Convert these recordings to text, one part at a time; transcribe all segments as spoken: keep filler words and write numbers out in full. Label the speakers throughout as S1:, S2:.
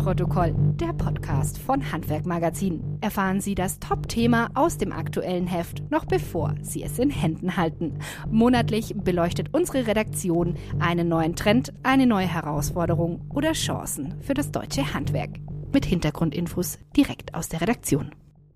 S1: Abnahmeprotokoll, der Podcast von Handwerk Magazin. Erfahren Sie das Top-Thema aus dem aktuellen Heft, noch bevor Sie es in Händen halten. Monatlich beleuchtet unsere Redaktion einen neuen Trend, eine neue Herausforderung oder Chancen für das deutsche Handwerk. Mit Hintergrundinfos direkt aus der Redaktion.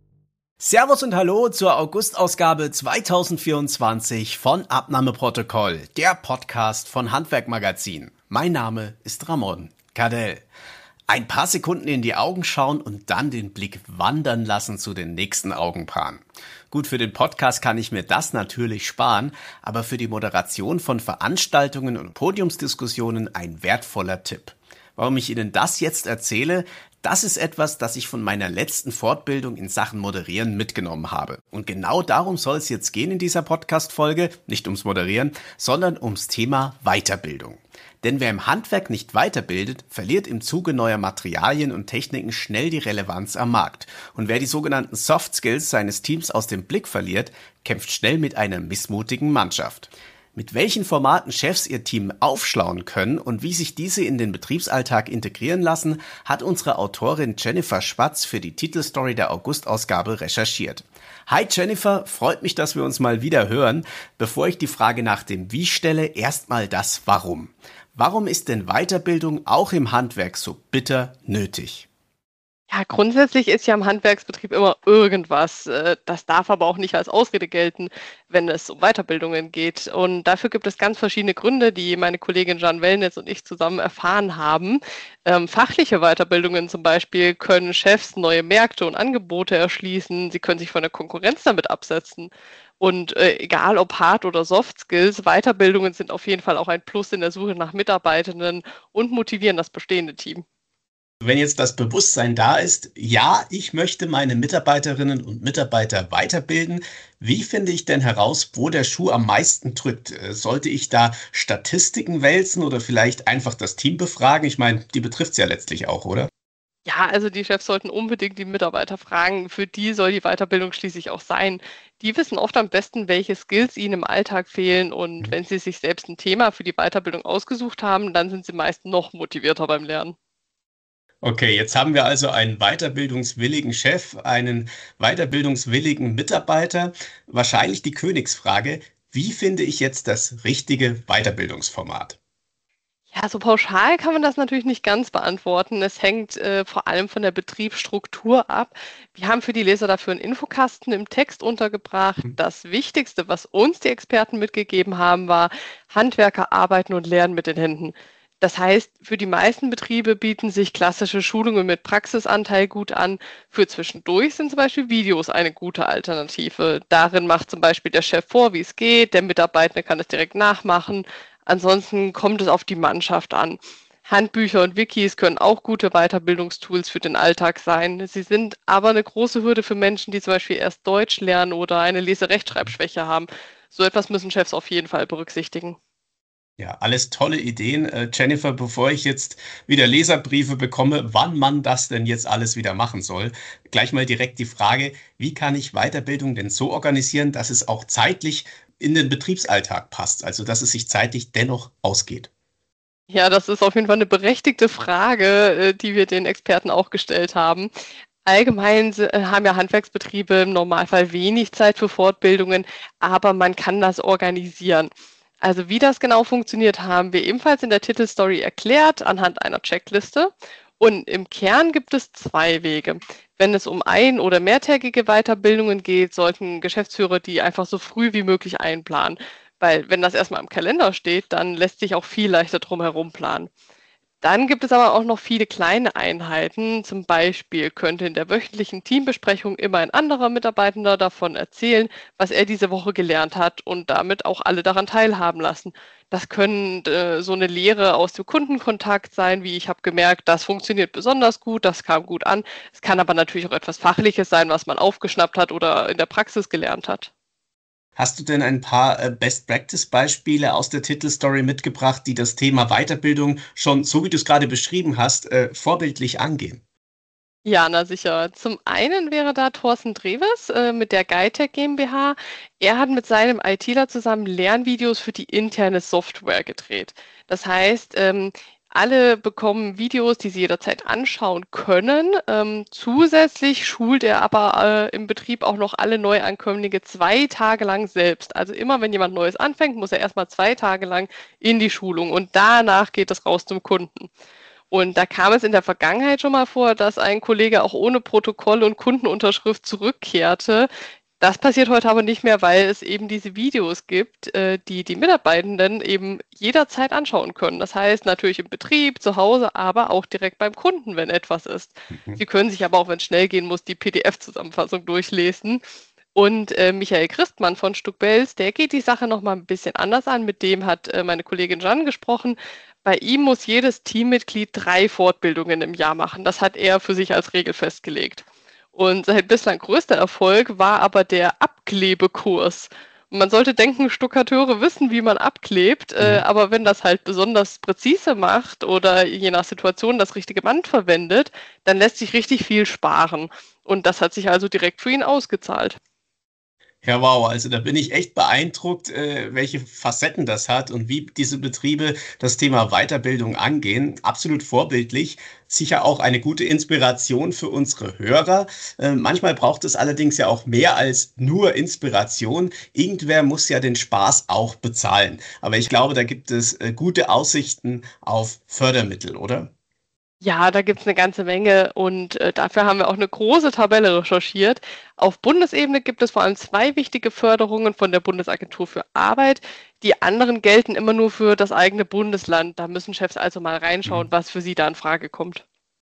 S2: Servus und Hallo zur August-Ausgabe zweitausendvierundzwanzig von Abnahmeprotokoll, der Podcast von Handwerk Magazin. Mein Name ist Ramon Kardell. Ein paar Sekunden in die Augen schauen und dann den Blick wandern lassen zu den nächsten Augenpaaren. Gut, für den Podcast kann ich mir das natürlich sparen, aber für die Moderation von Veranstaltungen und Podiumsdiskussionen ein wertvoller Tipp. Warum ich Ihnen das jetzt erzähle, das ist etwas, das ich von meiner letzten Fortbildung in Sachen Moderieren mitgenommen habe. Und genau darum soll es jetzt gehen in dieser Podcast-Folge, nicht ums Moderieren, sondern ums Thema Weiterbildung. Denn wer im Handwerk nicht weiterbildet, verliert im Zuge neuer Materialien und Techniken schnell die Relevanz am Markt. Und wer die sogenannten Soft Skills seines Teams aus dem Blick verliert, kämpft schnell mit einer missmutigen Mannschaft. Mit welchen Formaten Chefs ihr Team aufschlauen können und wie sich diese in den Betriebsalltag integrieren lassen, hat unsere Autorin Jennifer Schwatz für die Titelstory der August-Ausgabe recherchiert. Hi Jennifer, freut mich, dass wir uns mal wieder hören. Bevor ich die Frage nach dem Wie stelle, erstmal das Warum. Warum ist denn Weiterbildung auch im Handwerk so bitter nötig?
S3: Ja, grundsätzlich ist ja im Handwerksbetrieb immer irgendwas. Das darf aber auch nicht als Ausrede gelten, wenn es um Weiterbildungen geht. Und dafür gibt es ganz verschiedene Gründe, die meine Kollegin Jeanne Wellnitz und ich zusammen erfahren haben. Ähm, fachliche Weiterbildungen zum Beispiel können Chefs neue Märkte und Angebote erschließen. Sie können sich von der Konkurrenz damit absetzen. Und äh, egal ob Hard- oder Soft Skills, Weiterbildungen sind auf jeden Fall auch ein Plus in der Suche nach Mitarbeitenden und motivieren das bestehende Team.
S2: Wenn jetzt das Bewusstsein da ist, ja, ich möchte meine Mitarbeiterinnen und Mitarbeiter weiterbilden, wie finde ich denn heraus, wo der Schuh am meisten drückt? Sollte ich da Statistiken wälzen oder vielleicht einfach das Team befragen? Ich meine, die betrifft es ja letztlich auch, oder?
S3: Ja, also die Chefs sollten unbedingt die Mitarbeiter fragen. Für die soll die Weiterbildung schließlich auch sein. Die wissen oft am besten, welche Skills ihnen im Alltag fehlen. Und wenn sie sich selbst ein Thema für die Weiterbildung ausgesucht haben, dann sind sie meist noch motivierter beim Lernen.
S2: Okay, jetzt haben wir also einen weiterbildungswilligen Chef, einen weiterbildungswilligen Mitarbeiter. Wahrscheinlich die Königsfrage, wie finde ich jetzt das richtige Weiterbildungsformat?
S3: Ja, so pauschal kann man das natürlich nicht ganz beantworten. Es hängt äh, vor allem von der Betriebsstruktur ab. Wir haben für die Leser dafür einen Infokasten im Text untergebracht. Das Wichtigste, was uns die Experten mitgegeben haben, war: Handwerker arbeiten und lernen mit den Händen. Das heißt, für die meisten Betriebe bieten sich klassische Schulungen mit Praxisanteil gut an. Für zwischendurch sind zum Beispiel Videos eine gute Alternative. Darin macht zum Beispiel der Chef vor, wie es geht. Der Mitarbeiter kann es direkt nachmachen. Ansonsten kommt es auf die Mannschaft an. Handbücher und Wikis können auch gute Weiterbildungstools für den Alltag sein. Sie sind aber eine große Hürde für Menschen, die zum Beispiel erst Deutsch lernen oder eine Lese-Rechtschreibschwäche haben. So etwas müssen Chefs auf jeden Fall berücksichtigen.
S2: Ja, alles tolle Ideen. Äh, Jennifer, bevor ich jetzt wieder Leserbriefe bekomme, wann man das denn jetzt alles wieder machen soll, gleich mal direkt die Frage, wie kann ich Weiterbildung denn so organisieren, dass es auch zeitlich in den Betriebsalltag passt, also dass es sich zeitlich dennoch ausgeht?
S3: Ja, das ist auf jeden Fall eine berechtigte Frage, die wir den Experten auch gestellt haben. Allgemein haben ja Handwerksbetriebe im Normalfall wenig Zeit für Fortbildungen, aber man kann das organisieren. Also wie das genau funktioniert, haben wir ebenfalls in der Titelstory erklärt anhand einer Checkliste. Und im Kern gibt es zwei Wege. Wenn es um ein- oder mehrtägige Weiterbildungen geht, sollten Geschäftsführer die einfach so früh wie möglich einplanen. Weil wenn das erstmal im Kalender steht, dann lässt sich auch viel leichter drum herum planen. Dann gibt es aber auch noch viele kleine Einheiten. Zum Beispiel könnte in der wöchentlichen Teambesprechung immer ein anderer Mitarbeitender davon erzählen, was er diese Woche gelernt hat und damit auch alle daran teilhaben lassen. Das können äh, so eine Lehre aus dem Kundenkontakt sein, wie ich habe gemerkt, das funktioniert besonders gut, das kam gut an. Es kann aber natürlich auch etwas Fachliches sein, was man aufgeschnappt hat oder in der Praxis gelernt hat.
S2: Hast du denn ein paar Best-Practice-Beispiele aus der Titelstory mitgebracht, die das Thema Weiterbildung schon, so wie du es gerade beschrieben hast, äh, vorbildlich angehen?
S3: Ja, na sicher. Zum einen wäre da Thorsten Drewes äh, mit der GuideTech GmbH. Er hat mit seinem ITler zusammen Lernvideos für die interne Software gedreht. Das heißt, ähm, Alle bekommen Videos, die sie jederzeit anschauen können. Ähm, zusätzlich schult er aber äh, im Betrieb auch noch alle Neuankömmlinge zwei Tage lang selbst. Also immer, wenn jemand Neues anfängt, muss er erstmal zwei Tage lang in die Schulung und danach geht es raus zum Kunden. Und da kam es in der Vergangenheit schon mal vor, dass ein Kollege auch ohne Protokoll und Kundenunterschrift zurückkehrte. Das passiert heute aber nicht mehr, weil es eben diese Videos gibt, äh, die die Mitarbeitenden eben jederzeit anschauen können. Das heißt natürlich im Betrieb, zu Hause, aber auch direkt beim Kunden, wenn etwas ist.
S2: Mhm.
S3: Sie können sich aber auch, wenn es schnell gehen muss, die P D F-Zusammenfassung durchlesen. Und äh, Michael Christmann von Stuck-Bells, der geht die Sache nochmal ein bisschen anders an. Mit dem hat äh, meine Kollegin Jeanne gesprochen. Bei ihm muss jedes Teammitglied drei Fortbildungen im Jahr machen. Das hat er für sich als Regel festgelegt. Und sein bislang größter Erfolg war aber der Abklebekurs. Man sollte denken, Stuckateure wissen, wie man abklebt, äh,
S2: Mhm.
S3: aber wenn das halt besonders präzise macht oder je nach Situation das richtige Band verwendet, dann lässt sich richtig viel sparen. Und das hat sich also direkt für ihn ausgezahlt.
S2: Ja, wow, also da bin ich echt beeindruckt, äh, welche Facetten das hat und wie diese Betriebe das Thema Weiterbildung angehen. Absolut vorbildlich. Sicher auch eine gute Inspiration für unsere Hörer. Äh, manchmal braucht es allerdings ja auch mehr als nur Inspiration. Irgendwer muss ja den Spaß auch bezahlen. Aber ich glaube, da gibt es äh, gute Aussichten auf Fördermittel, oder?
S3: Ja, da gibt's eine ganze Menge und äh, dafür haben wir auch eine große Tabelle recherchiert. Auf Bundesebene gibt es vor allem zwei wichtige Förderungen von der Bundesagentur für Arbeit. Die anderen gelten immer nur für das eigene Bundesland. Da müssen Chefs also mal reinschauen,
S2: Mhm.
S3: was für sie da in Frage kommt.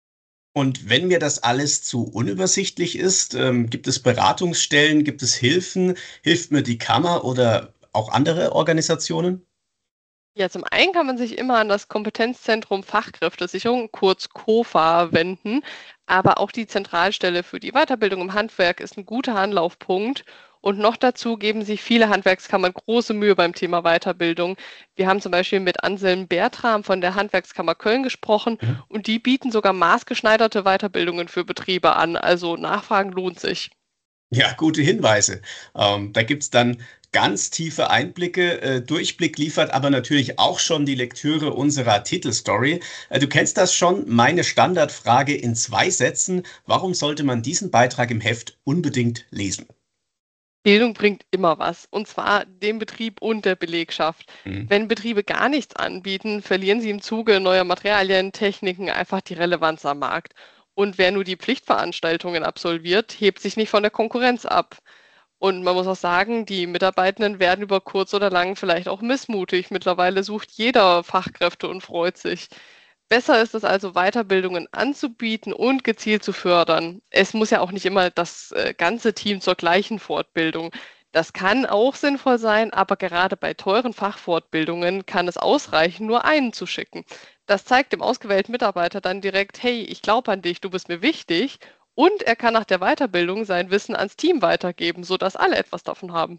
S2: Und wenn mir das alles zu unübersichtlich ist, ähm, gibt es Beratungsstellen, gibt es Hilfen? Hilft mir die Kammer oder auch andere Organisationen?
S3: Ja, zum einen kann man sich immer an das Kompetenzzentrum Fachkräftesicherung, kurz KOFA, wenden, aber auch die Zentralstelle für die Weiterbildung im Handwerk ist ein guter Anlaufpunkt. Und noch dazu geben sich viele Handwerkskammern große Mühe beim Thema Weiterbildung. Wir haben zum Beispiel mit Anselm Bertram von der Handwerkskammer Köln gesprochen
S2: Mhm.
S3: und die bieten sogar maßgeschneiderte Weiterbildungen für Betriebe an. Also Nachfragen lohnt sich.
S2: Ja, gute Hinweise. Ähm, da gibt's dann ganz tiefe Einblicke. Äh, Durchblick liefert aber natürlich auch schon die Lektüre unserer Titelstory. Äh, du kennst das schon, meine Standardfrage in zwei Sätzen. Warum sollte man diesen Beitrag im Heft unbedingt lesen?
S3: Bildung bringt immer was, und zwar dem Betrieb und der Belegschaft.
S2: Mhm.
S3: Wenn Betriebe gar nichts anbieten, verlieren sie im Zuge neuer Materialien, Techniken einfach die Relevanz am Markt. Und wer nur die Pflichtveranstaltungen absolviert, hebt sich nicht von der Konkurrenz ab. Und man muss auch sagen, die Mitarbeitenden werden über kurz oder lang vielleicht auch missmutig. Mittlerweile sucht jeder Fachkräfte und freut sich. Besser ist es also, Weiterbildungen anzubieten und gezielt zu fördern. Es muss ja auch nicht immer das äh, ganze Team zur gleichen Fortbildung. Das kann auch sinnvoll sein, aber gerade bei teuren Fachfortbildungen kann es ausreichen, nur einen zu schicken. Das zeigt dem ausgewählten Mitarbeiter dann direkt, hey, ich glaube an dich, du bist mir wichtig. Und er kann nach der Weiterbildung sein Wissen ans Team weitergeben, sodass alle etwas davon haben.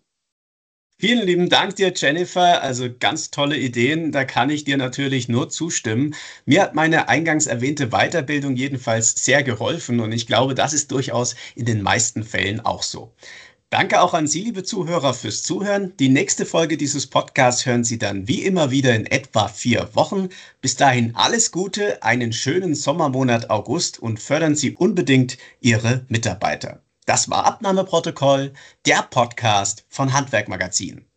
S2: Vielen lieben Dank dir, Jennifer. Also ganz tolle Ideen. Da kann ich dir natürlich nur zustimmen. Mir hat meine eingangs erwähnte Weiterbildung jedenfalls sehr geholfen und ich glaube, das ist durchaus in den meisten Fällen auch so. Danke auch an Sie, liebe Zuhörer, fürs Zuhören. Die nächste Folge dieses Podcasts hören Sie dann wie immer wieder in etwa vier Wochen. Bis dahin alles Gute, einen schönen Sommermonat August und fördern Sie unbedingt Ihre Mitarbeiter. Das war Abnahmeprotokoll, der Podcast von Handwerk Magazin.